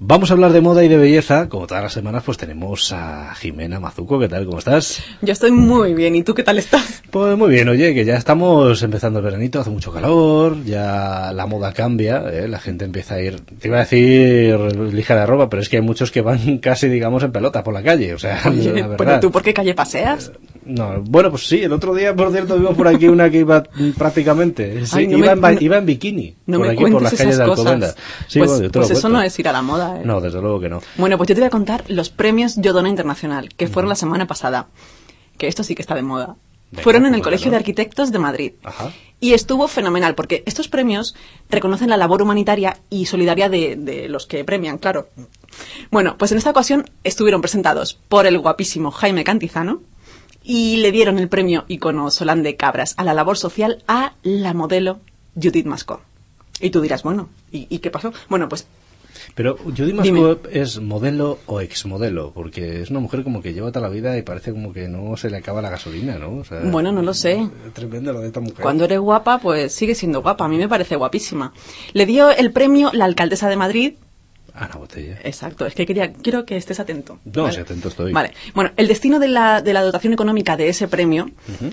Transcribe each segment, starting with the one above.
Vamos a hablar de moda y de belleza. Como todas las semanas, pues tenemos a Jimena Mazuco. ¿Qué tal? ¿Cómo estás? Yo estoy muy bien. ¿Y tú qué tal estás? Pues muy bien. Oye, que ya estamos empezando el veranito, hace mucho calor, ya la moda cambia, la gente empieza a ir, te iba a decir ligera de ropa, pero es que hay muchos que van casi, digamos, en pelota por la calle, o sea, Oye, la verdad. ¿pero tú por qué calle paseas? No, bueno, pues sí, el otro día, por cierto, vimos por aquí una que iba prácticamente, sí, Ay, no iba en bikini, no por me aquí, por las calles de Alcobendas. Sí, pues bueno, yo te lo pues eso cuento. no es ir a la moda, ¿eh? No, desde luego que no. Bueno, pues yo te voy a contar los premios Yodona Internacional, que fueron la semana pasada, que esto sí que está de moda. Venga, Fueron en el pues Colegio de Arquitectos de Madrid. Ajá. Y estuvo fenomenal, porque estos premios reconocen la labor humanitaria y solidaria de los que premian, claro. Bueno, pues en esta ocasión estuvieron presentados por el guapísimo Jaime Cantizano y le dieron el premio Icono Solán de Cabras a la labor social a la modelo Judith Mascó. Y tú dirás, bueno, ¿y qué pasó? Bueno, pues... Pero Judith Mascó es modelo o exmodelo, porque es una mujer como que lleva toda la vida y parece como que no se le acaba la gasolina, ¿no? O sea, bueno, no lo sé. Es tremendo lo de esta mujer. Cuando eres guapa, pues sigue siendo guapa. A mí me parece guapísima. Le dio el premio la alcaldesa de Madrid. Ana Botella. Exacto, es que quiero que estés atento. No, ¿vale? sí, atento estoy. Vale, bueno, el destino de la dotación económica de ese premio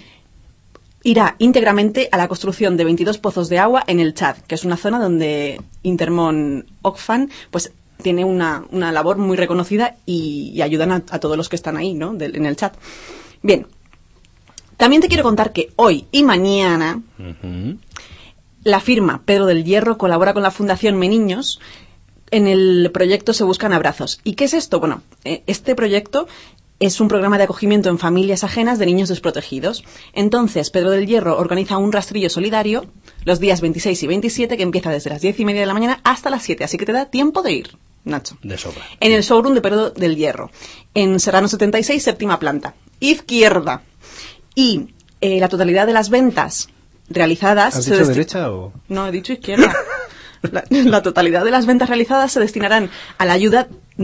irá íntegramente a la construcción de 22 pozos de agua en el Chad, que es una zona donde Intermón Oxfam pues tiene una labor muy reconocida y ayudan a todos los que están ahí, ¿no? En el Chad. Bien, también te quiero contar que hoy y mañana la firma Pedro del Hierro colabora con la Fundación Meniños en el proyecto Se Buscan Abrazos. ¿Y qué es esto? Bueno, este proyecto es un programa de acogimiento en familias ajenas de niños desprotegidos. Entonces, Pedro del Hierro organiza un rastrillo solidario los días 26 y 27, que empieza desde las 10:30 de la mañana hasta las 7. Así que te da tiempo de ir, Nacho. De sobra. En el showroom de Pedro del Hierro, en Serrano 76, séptima planta, izquierda. Y la totalidad de las ventas realizadas... ¿Has dicho derecha o...? No, he dicho izquierda. La totalidad de las ventas realizadas se destinarán a la ayuda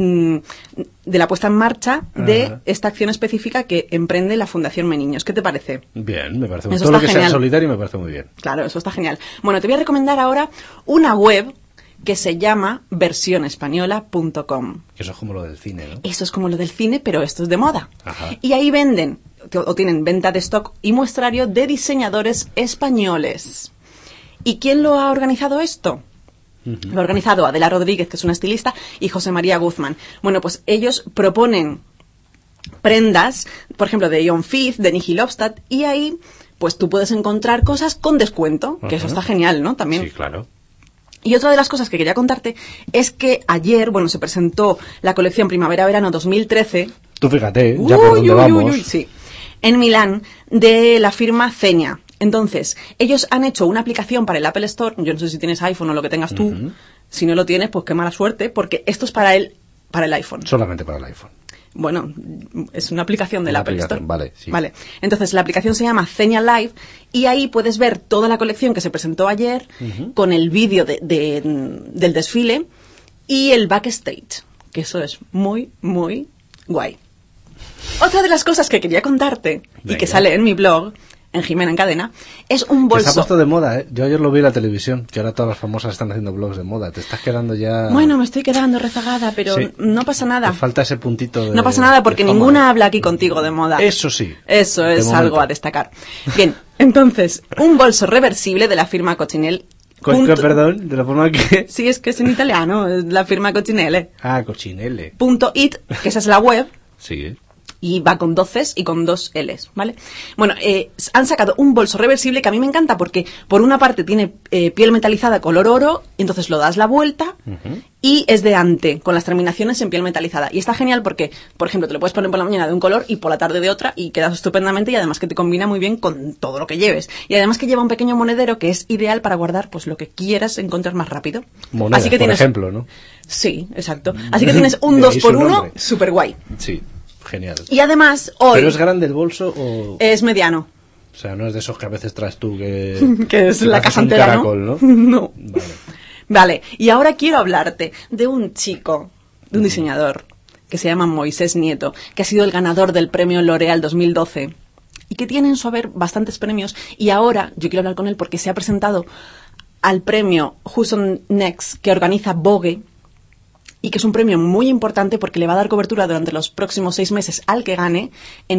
de la puesta en marcha de esta acción específica que emprende la Fundación Meniños. ¿Qué te parece? Bien, me parece muy bien. Eso Todo lo está que genial. sea solidario me parece muy bien. Claro, eso está genial. Bueno, te voy a recomendar ahora una web que se llama versionespañola.com. Eso es como lo del cine, ¿no? Eso es como lo del cine, pero esto es de moda. Ajá. Y ahí venden, o tienen venta de stock y muestrario de diseñadores españoles. ¿Y quién lo ha organizado esto? Lo ha organizado Adela Rodríguez, que es una estilista, y José María Guzmán. Bueno, pues ellos proponen prendas, por ejemplo, de Ion Fifth, de Nigel Obstadt, y ahí pues tú puedes encontrar cosas con descuento, que eso está genial, ¿no? También. Sí, claro. Y otra de las cosas que quería contarte es que ayer, bueno, se presentó la colección Primavera-Verano 2013. Tú fíjate, ya por dónde vamos. Sí, en Milán, de la firma Zegna. Entonces, ellos han hecho una aplicación para el Apple Store. Yo no sé si tienes iPhone o lo que tengas tú. Si no lo tienes, pues qué mala suerte, porque esto es para el iPhone. Solamente para el iPhone. Bueno, es una aplicación del Apple Store. Vale, sí. Vale. Entonces, la aplicación se llama Zegna Live y ahí puedes ver toda la colección que se presentó ayer con el vídeo del desfile y el backstage, que eso es muy, muy guay. Otra de las cosas que quería contarte y que sale en mi blog, en Jimena en Cadena, es un bolso. Se ha puesto de moda, ¿eh? Yo ayer lo vi en la televisión, que ahora todas las famosas están haciendo blogs de moda. Te estás quedando ya... Bueno, me estoy quedando rezagada, pero sí, no pasa nada. Te falta ese puntito de... No pasa nada porque ninguna habla aquí contigo de moda. Eso sí. Eso es algo a destacar. Bien, entonces, un bolso reversible de la firma Coccinelle. Perdón, de la forma que... Sí, es que es en italiano, es la firma Coccinelle. Ah, Coccinelle. .it, que esa es la web. Sí. Y va con 2 Cs y con 2 Ls, ¿vale? Bueno, han sacado un bolso reversible que a mí me encanta porque por una parte tiene piel metalizada color oro, y entonces lo das la vuelta y es de ante, con las terminaciones en piel metalizada. Y está genial porque, por ejemplo, te lo puedes poner por la mañana de un color y por la tarde de otra y quedas estupendamente y además que te combina muy bien con todo lo que lleves. Y además que lleva un pequeño monedero que es ideal para guardar pues lo que quieras encontrar más rápido. Monedas, así que por ejemplo, ¿no? Sí, exacto. Así que tienes un 2x1 súper guay. Sí. Genial. Y además, hoy... ¿Pero es grande el bolso o...? Es mediano. O sea, no es de esos que a veces traes tú que... que es la casa entera, caracol, ¿no? ¿no? No. Vale, y ahora quiero hablarte de un chico, de un diseñador, que se llama Moisés Nieto, que ha sido el ganador del premio L'Oréal 2012, y que tiene en su haber bastantes premios, y ahora yo quiero hablar con él porque se ha presentado al premio Who's on Next, que organiza Vogue, y que es un premio muy importante porque le va a dar cobertura durante los próximos 6 meses al que gane en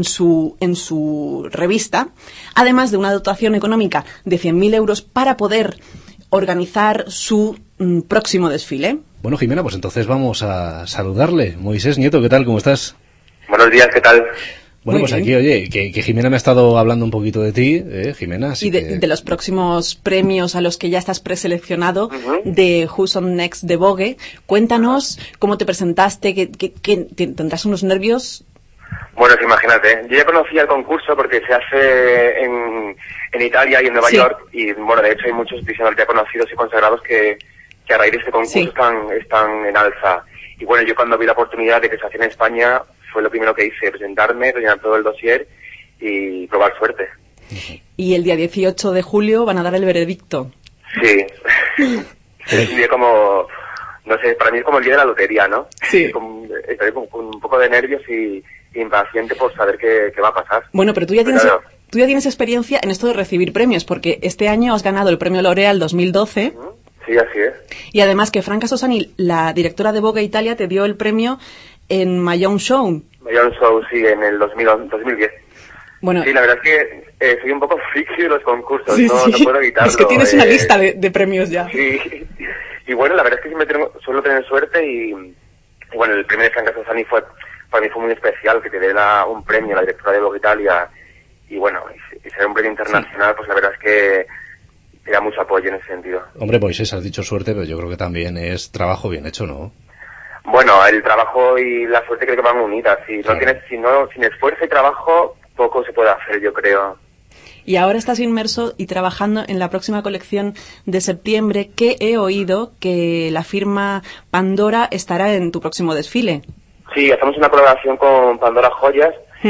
su revista, además de una dotación económica de 100.000 euros para poder organizar su próximo desfile. Bueno, Jimena, pues entonces vamos a saludarle. Moisés Nieto, ¿qué tal? ¿Cómo estás? Buenos días, ¿qué tal? Bueno, pues aquí, oye, que Jimena me ha estado hablando un poquito de ti, Jimena. Y de los próximos premios a los que ya estás preseleccionado, de Who's on Next de Vogue. Cuéntanos cómo te presentaste, que tendrás unos nervios. Bueno, imagínate, yo ya conocía el concurso porque se hace en Italia y en Nueva York, y bueno, de hecho hay muchos diseñadores ya conocidos y consagrados que a raíz de este concurso están en alza. Y bueno, yo cuando vi la oportunidad de que se hacía en España, fue lo primero que hice, presentarme, rellenar todo el dossier y probar suerte. Y el día 18 de julio van a dar el veredicto. Sí. Es un día como, no sé, para mí es como el día de la lotería, ¿no? Sí. Estoy con un poco de nervios y impaciente por saber qué va a pasar. Bueno, pero tú ya tienes experiencia en esto de recibir premios, porque este año has ganado el premio L'Oréal 2012. Sí, así es. Y además que Franca Sosani, la directora de Vogue Italia, te dio el premio en My Own Show. My Own Show, sí, en el 2010. Bueno, sí, la verdad es que soy un poco friki de los concursos, sí, no puedo evitarlo. Es que tienes una lista de premios ya. Sí, y bueno, la verdad es que siempre suelo tener suerte y bueno, el premio de Franca Sosani para mí fue muy especial, que te dé un premio a la directora de Vogue Italia y bueno, y ser un premio internacional, pues la verdad es que te da mucho apoyo en ese sentido. Hombre, Moisés, has dicho suerte, pero yo creo que también es trabajo bien hecho, ¿no? Bueno, el trabajo y la suerte creo que van unidas. Sin esfuerzo y trabajo, poco se puede hacer, yo creo. Y ahora estás inmerso y trabajando en la próxima colección de septiembre, que he oído que la firma Pandora estará en tu próximo desfile. Sí, hacemos una colaboración con Pandora Joyas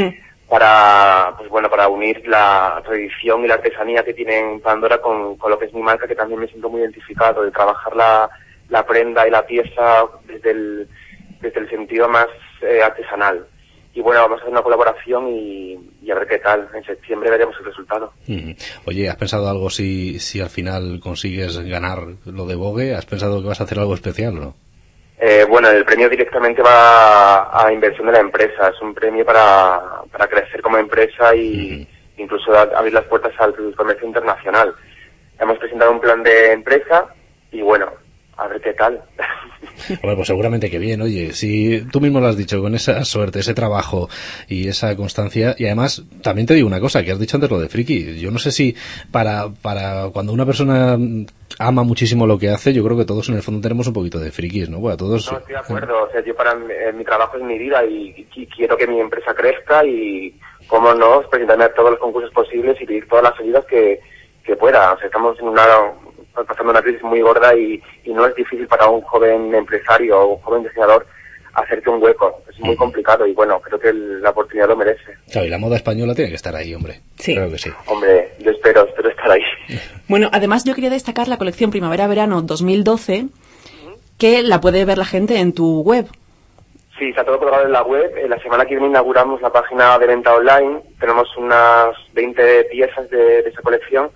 para unir la tradición y la artesanía que tiene Pandora con lo que es mi marca, que también me siento muy identificado, de trabajar la prenda y la pieza desde el sentido más artesanal. Y bueno, vamos a hacer una colaboración y a ver qué tal. En septiembre veremos el resultado. Oye, ¿has pensado algo si al final consigues ganar lo de Vogue? ¿Has pensado que vas a hacer algo especial o no? Bueno, el premio directamente va a inversión de la empresa. Es un premio para crecer como empresa y incluso abrir las puertas al comercio internacional. Hemos presentado un plan de empresa y bueno, a ver qué tal. Bueno, pues seguramente que bien, oye, si tú mismo lo has dicho, con esa suerte, ese trabajo y esa constancia, y además, también te digo una cosa, que has dicho antes lo de friki, yo no sé si para cuando una persona ama muchísimo lo que hace, yo creo que todos en el fondo tenemos un poquito de frikis, ¿no? Bueno, todos... No, estoy de acuerdo, o sea, yo mi trabajo es mi vida y quiero que mi empresa crezca y, cómo no, presentarme a todos los concursos posibles y pedir todas las ayudas que pueda, o sea, estamos pasando una crisis muy gorda y no es difícil para un joven empresario o un joven diseñador hacerte un hueco. Es muy complicado y bueno, creo que la oportunidad lo merece. Claro, y la moda española tiene que estar ahí, hombre. Sí. Claro que sí. Hombre, yo espero estar ahí. Bueno, además yo quería destacar la colección Primavera-Verano 2012, que la puede ver la gente en tu web. Sí, está todo colgado en la web. La semana que viene inauguramos la página de venta online. Tenemos unas 20 piezas de esa colección.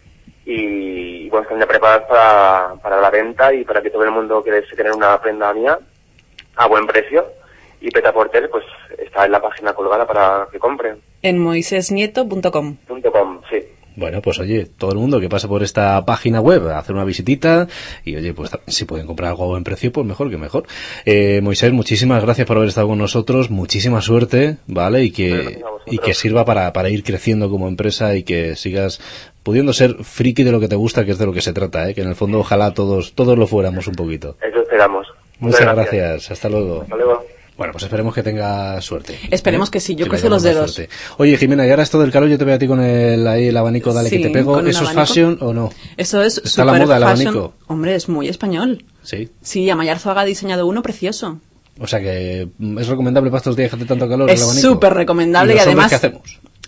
Y bueno, están ya preparadas para la venta y para que todo el mundo que desee tener una prenda mía a buen precio. Y Pret-a-Porter pues está en la página colgada para que compren. En moisesnieto.com. Sí. Bueno, pues oye, todo el mundo que pase por esta página web a hacer una visitita y oye, pues si pueden comprar algo a buen precio, pues mejor que mejor. Moisés, muchísimas gracias por haber estado con nosotros, muchísima suerte, ¿vale? Y que sirva para ir creciendo como empresa y que sigas pudiendo ser friki de lo que te gusta, que es de lo que se trata, ¿eh? Que en el fondo ojalá todos lo fuéramos un poquito. Eso esperamos. Muchas gracias. Hasta luego. Hasta luego. Bueno, pues esperemos que tenga suerte. Esperemos que sí, yo cruzo los dedos. Suerte. Oye, Jimena, y ahora esto del calor, yo te veo a ti con el abanico, dale, sí, que te pego. ¿Eso es fashion o no? Eso es ¿Está la moda, el abanico? Hombre, es muy español. Sí. Sí, Amaya Arzuaga ha diseñado uno precioso. O sea que es recomendable para estos días que hace tanto calor es el abanico. Es súper recomendable y además... ¿Qué hacemos?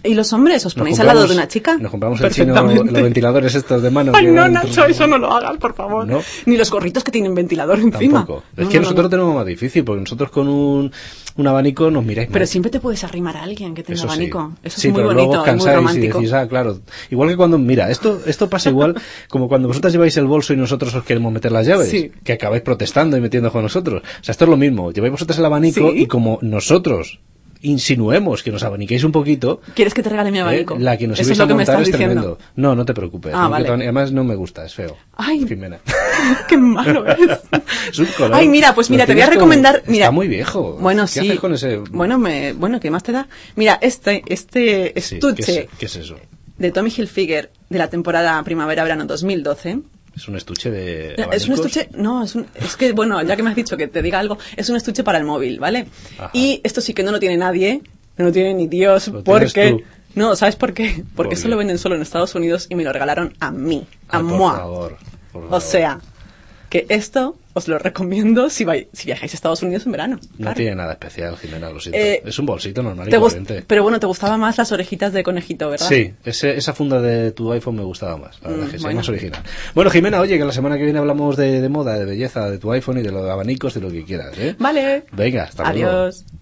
¿Y los hombres? ¿Os ponéis al lado de una chica? Nos compramos el chino, los ventiladores estos de mano. Ay, no, Nacho, eso no lo hagas, por favor. ¿No? Ni los gorritos que tienen ventilador encima. Tampoco. Es que nosotros lo tenemos más difícil, porque nosotros con un abanico nos miráis mal. Pero siempre te puedes arrimar a alguien que tenga Eso abanico. Sí. Eso Sí, es muy pero bonito, luego es muy cansáis romántico. y decís, claro. Igual que cuando, mira, esto pasa igual como cuando vosotras lleváis el bolso y nosotros os queremos meter las llaves, Sí. que acabáis protestando y metiendo con nosotros. O sea, esto es lo mismo. Lleváis vosotras el abanico ¿Sí? y como nosotros insinuemos que nos abaniquéis un poquito, ¿Quieres que te regale mi abanico? la que nos Eso ibais es lo a que me montar estás es diciendo. tremendo. No, no te preocupes. Ah, vale. Además no me gusta, es feo. Ay, Jimena. qué malo es. Es un color. Ay, mira, pues mira, Lo te voy a tienes recomendar. como- Mira, Está muy viejo. Bueno, ¿Qué sí. haces con ese? Bueno, ¿qué más te da? Mira, este Sí, estuche ¿qué es eso? de Tommy Hilfiger de la temporada primavera-verano 2012. Es un estuche de Es un abanicos. estuche, no, es que, bueno, ya que me has dicho que te diga algo, es un estuche para el móvil, ¿vale? Ajá. Y esto sí que no lo tiene nadie, no lo tiene ni Dios, Lo tienes porque... tú. No, ¿sabes por qué? Porque ¿Por eso qué? lo venden solo en Estados Unidos y me lo regalaron a mí, a Ay, moi. por O favor. sea, que esto os lo recomiendo si viajáis a Estados Unidos en verano. No claro. tiene nada especial, Jimena, lo siento. Eh, Es un bolsito normal y Te gust- corriente. Pero bueno, te gustaban más las orejitas de conejito, ¿verdad? Sí, esa funda de tu iPhone me gustaba más, la verdad que sí, bueno. más original. Bueno, Jimena, oye, que la semana que viene hablamos de moda, de belleza, de tu iPhone y de los abanicos, de lo que quieras, ¿eh? Vale. Venga, hasta luego. Adiós.